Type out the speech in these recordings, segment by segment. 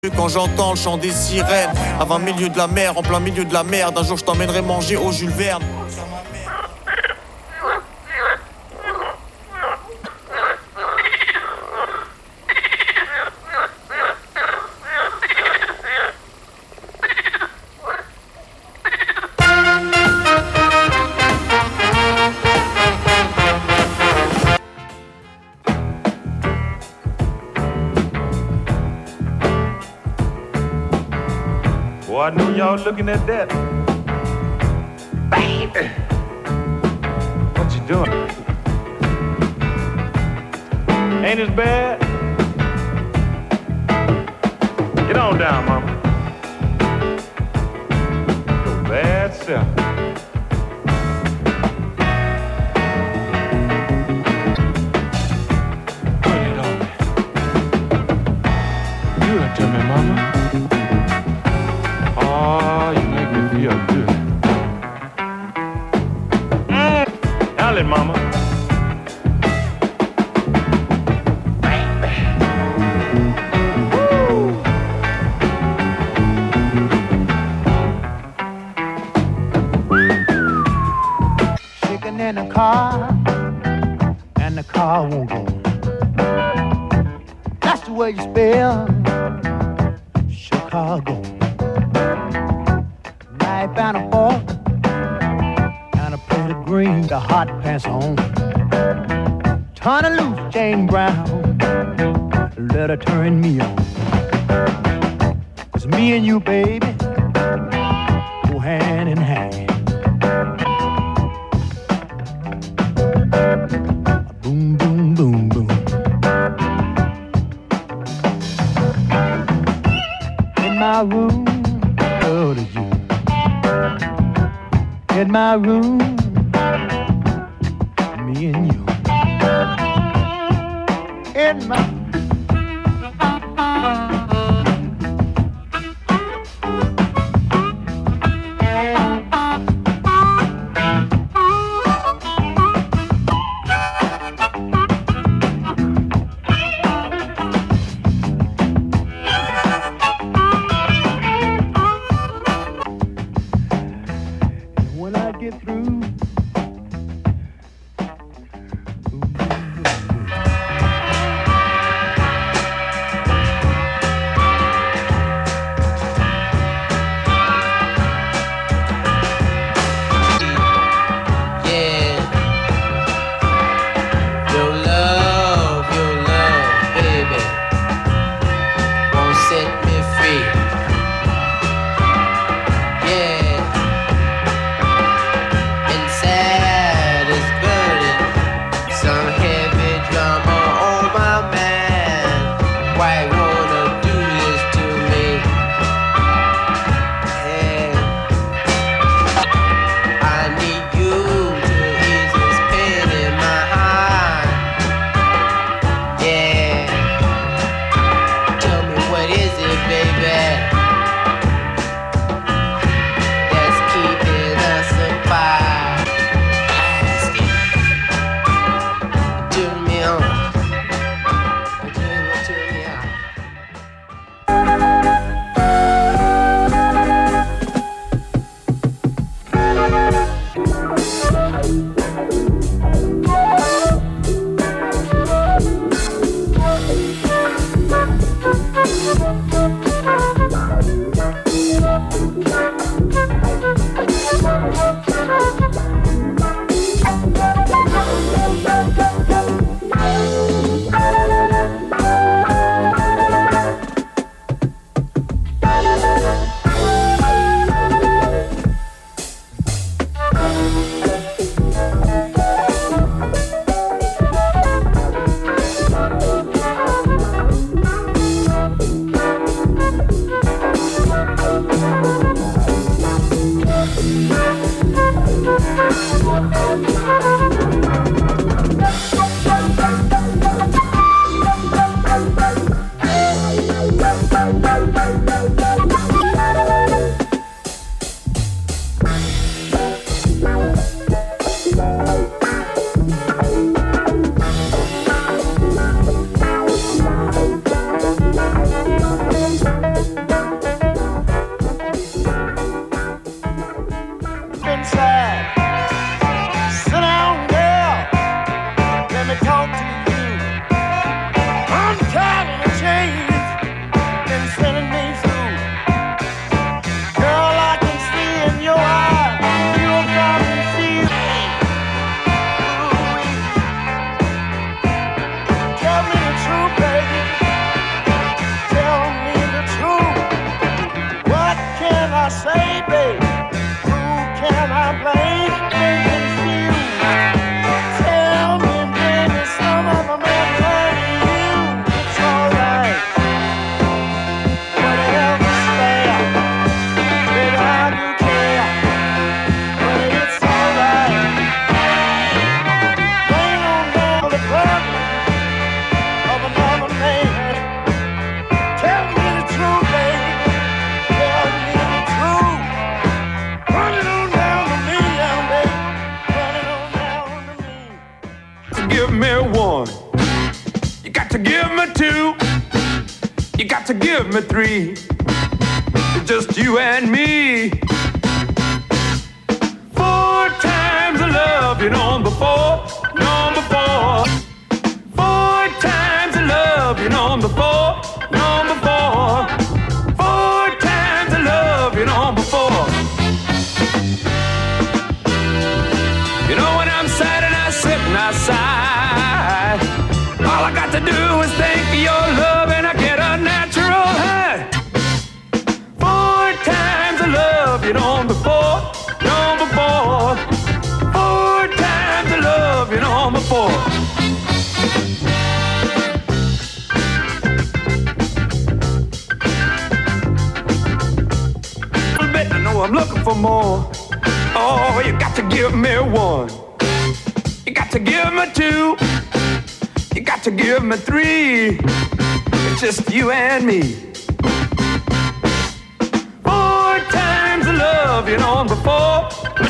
Quand j'entends le chant des sirènes, à 20 milieux de la mer, en plein milieu de la merde, un jour je t'emmènerai manger au Jules Verne. Boy, I knew y'all looking at that. Baby, what you doing? Ain't as bad? Get on down, mama. Your bad self. Put it on me. Good to me, mama. Oh, you make me feel good. Darling, mama. Woo. Chicken in the car, and the car won't go. That's the way you spell Chicago. Knife and a fork, and a plate of green, the hot pants on. Turn her loose, Jane Brown, let her turn me on. 'Cause me and you, baby, go hand in hand. Boom, boom, boom, boom. In my room, go to you. In my room, me and you. In my when I get through. give me 3. It's just you and me. 4 times the love, number 4, number 4. 4 times the love, number 4, number 4. 4 times the love, number 4. You know when I'm sad and I sit and I sigh, all I got to do is think of your love and I get a natural high. 4 times the love, number 4, number 4. 4 times the love, number 4. I know I'm looking for more. Oh, you got to give me 1. You got to give me 2. You got to give me 3. It's just you and me. 4 times the love, number 4.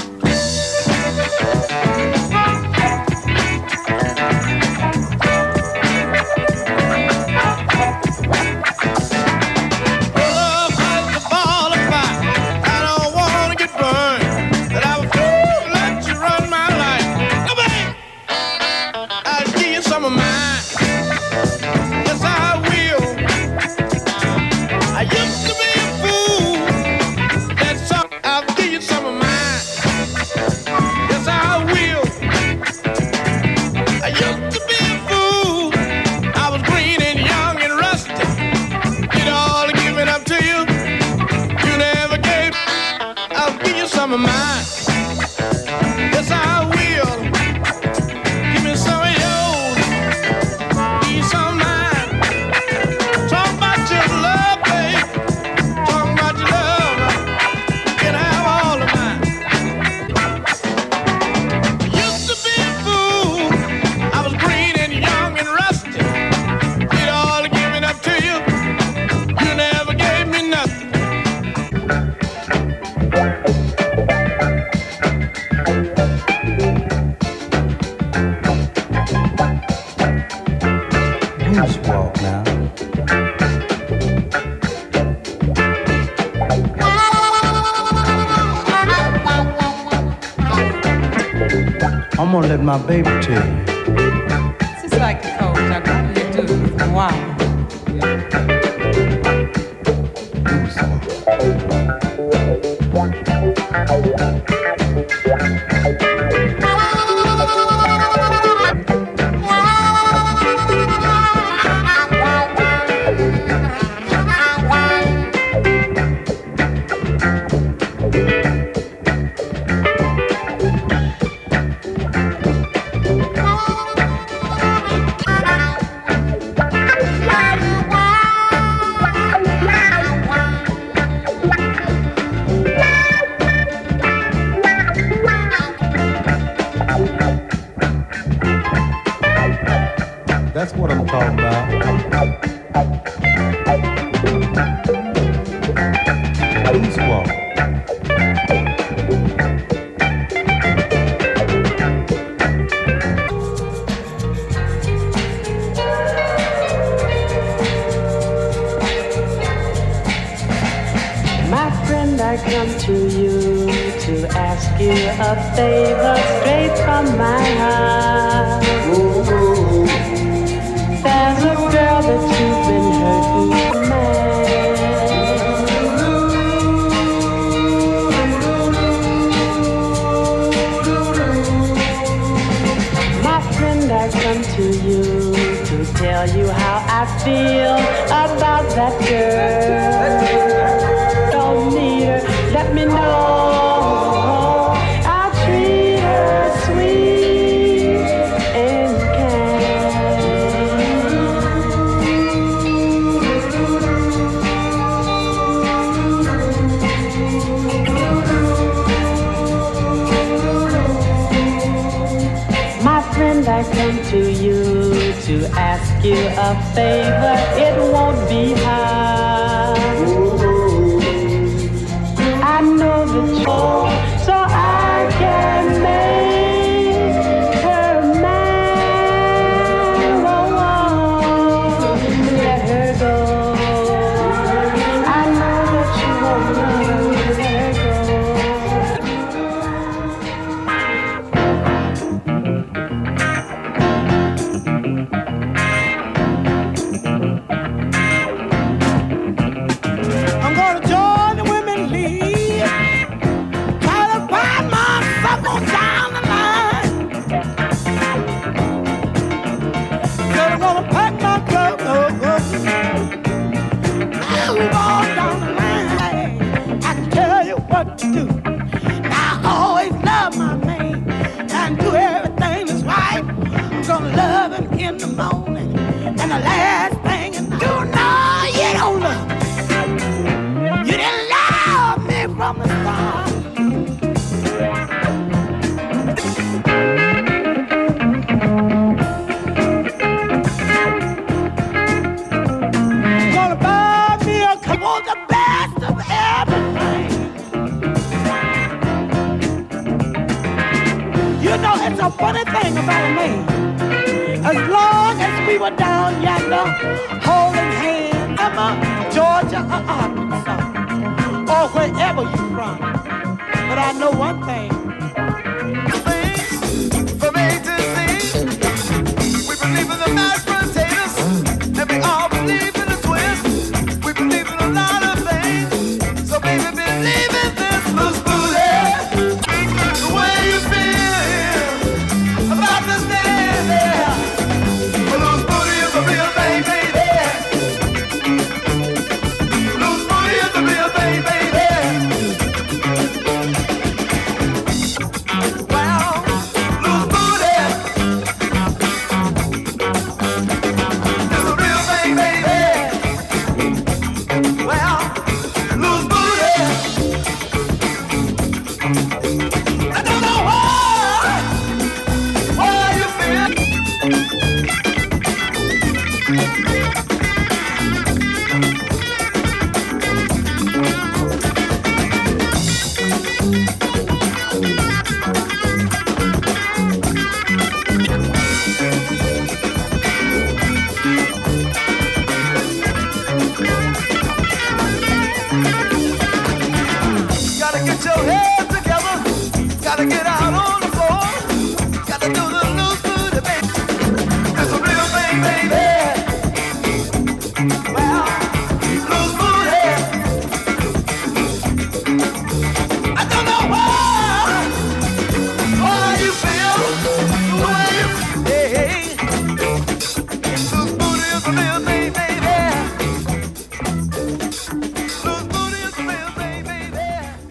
Some of mine, yes I will. Give me some of yours, give me some of mine. Talk about your love, babe. Talk about your love. You can have all of mine. I used to be a fool. I was green and young and rusty. Did all the giving up to you. You never gave me nothing. Walk now. I'm gonna let my baby tell you. It's just like the coach. I go to you too. Wow. That's what I'm talking about. Blues walk. My friend, I come to you to ask you a favor straight from my heart. There's a girl that you've been hurting, man. My friend, I come to you to tell you how I feel about that girl. Don't need her, let me know. I'll treat her sweet and my friend, I come to you to ask you a favor. It won't be hard. I know that you're so I can make her mine. Oh, let her go. summer star. Gonna buy me a cup of the best of everything. You know, it's a funny thing about a man. As long as we were down yonder, holding hands, Georgia or Arkansas, or wherever you from. But I know one thing. From A to Z, we believe in the mashed potatoes, and we all believe in the twist. We believe in a lot of things, so baby, believe in this loose booty. The way you feel about this day there. A loose booty is a real thing, baby. Loose booty is a real thing, baby. Well, loose booty is a real thing, baby. Well, loose booty. I don't know why you feel. Gotta get your head together. Gotta get out on the floor. Gotta do the loose booty, baby. It's a real thing, baby. Well, loose booty. I don't know why you feel the way you feel. Loose booty is a real thing, baby. Loose booty is a real thing, baby.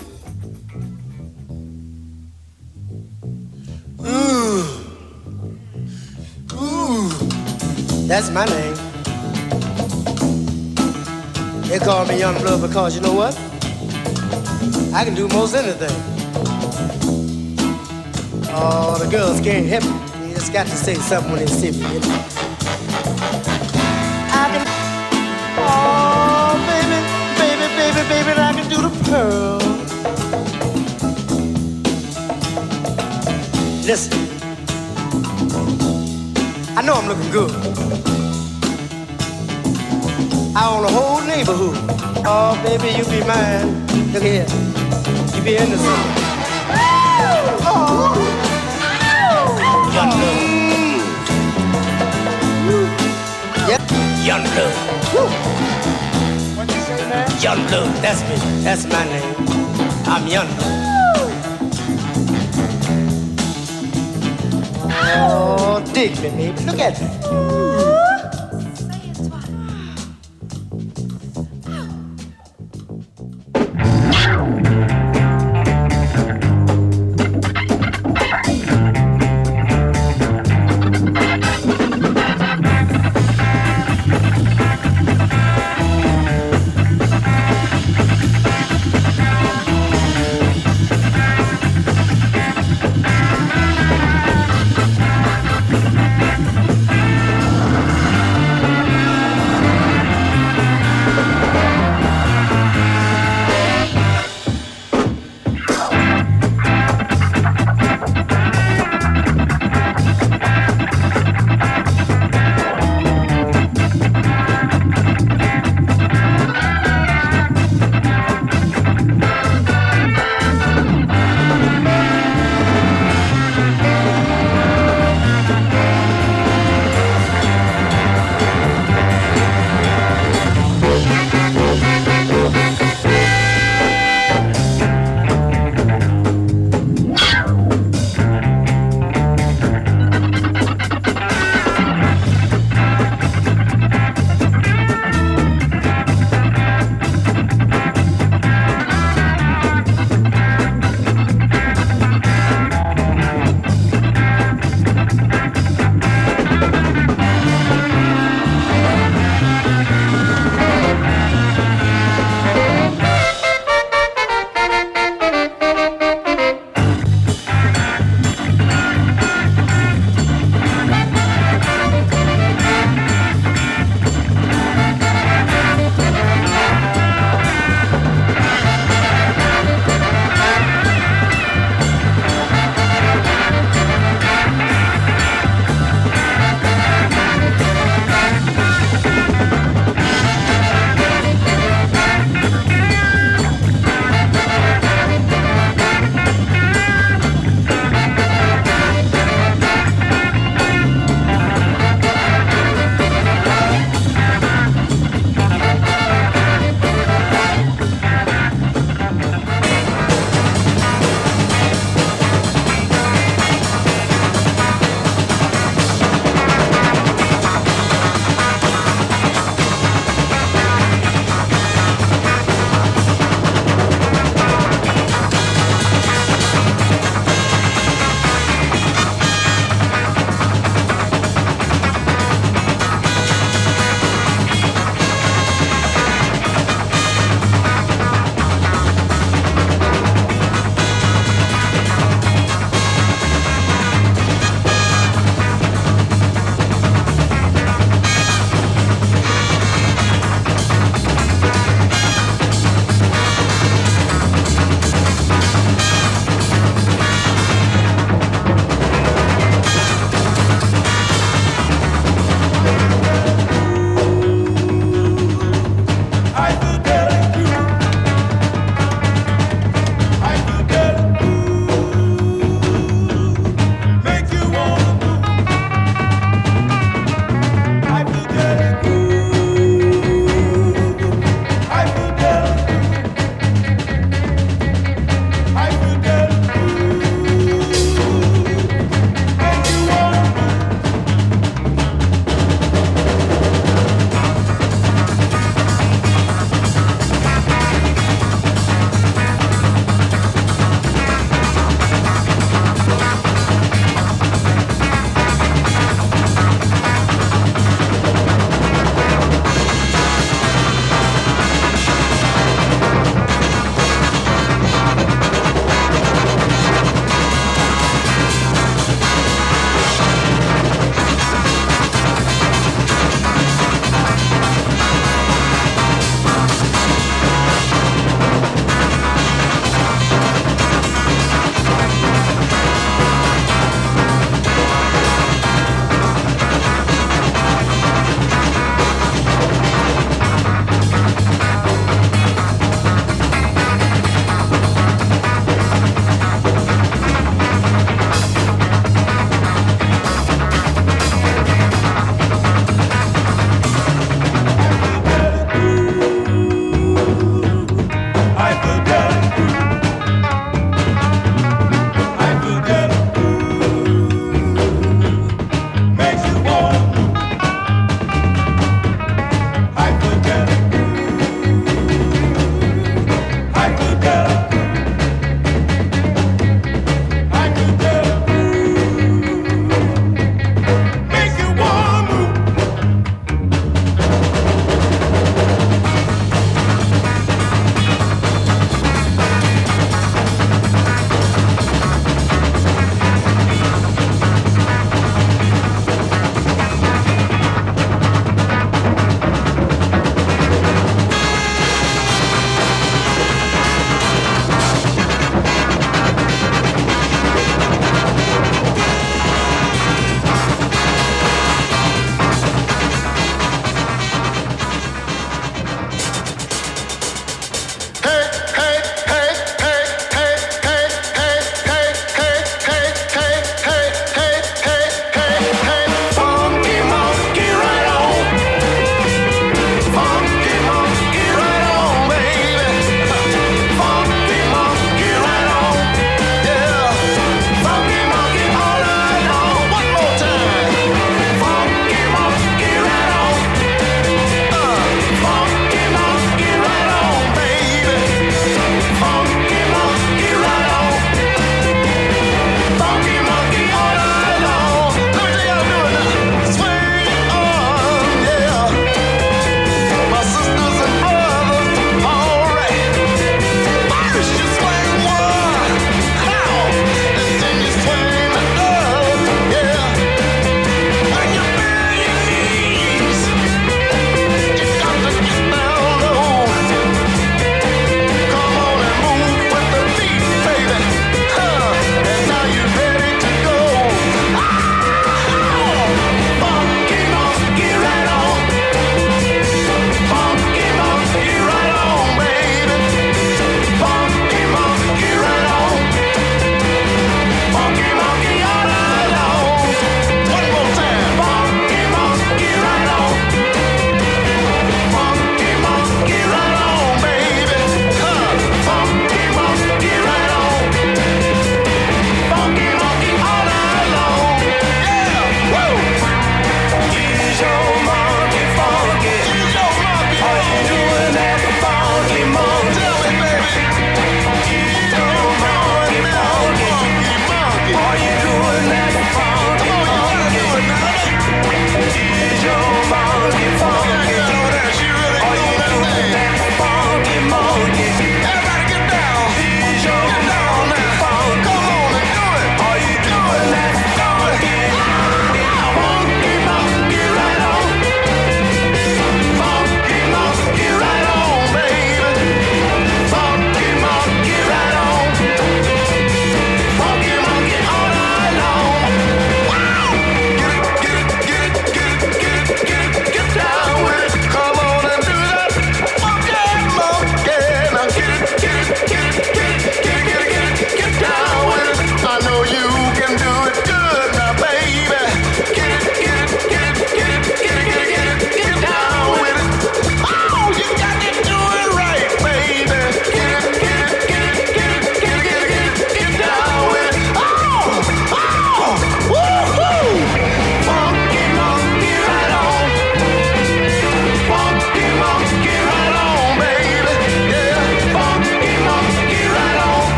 Ooh, that's my name. They call me Young Blood because you know what? I can do most anything. Oh, the girls can't help me. You just got to say something when they see me. You know? I can. Oh, baby, baby, baby, baby, I can do the pearl. Listen. I know I'm looking good. I own a whole neighborhood. Oh, baby, you be mine. Look here. You be into something. Oh. Young blood. Yep. Young blood. What you say, man? Young blood. That's me. That's my name. I'm young blood. Oh, dig me, baby. Look at me.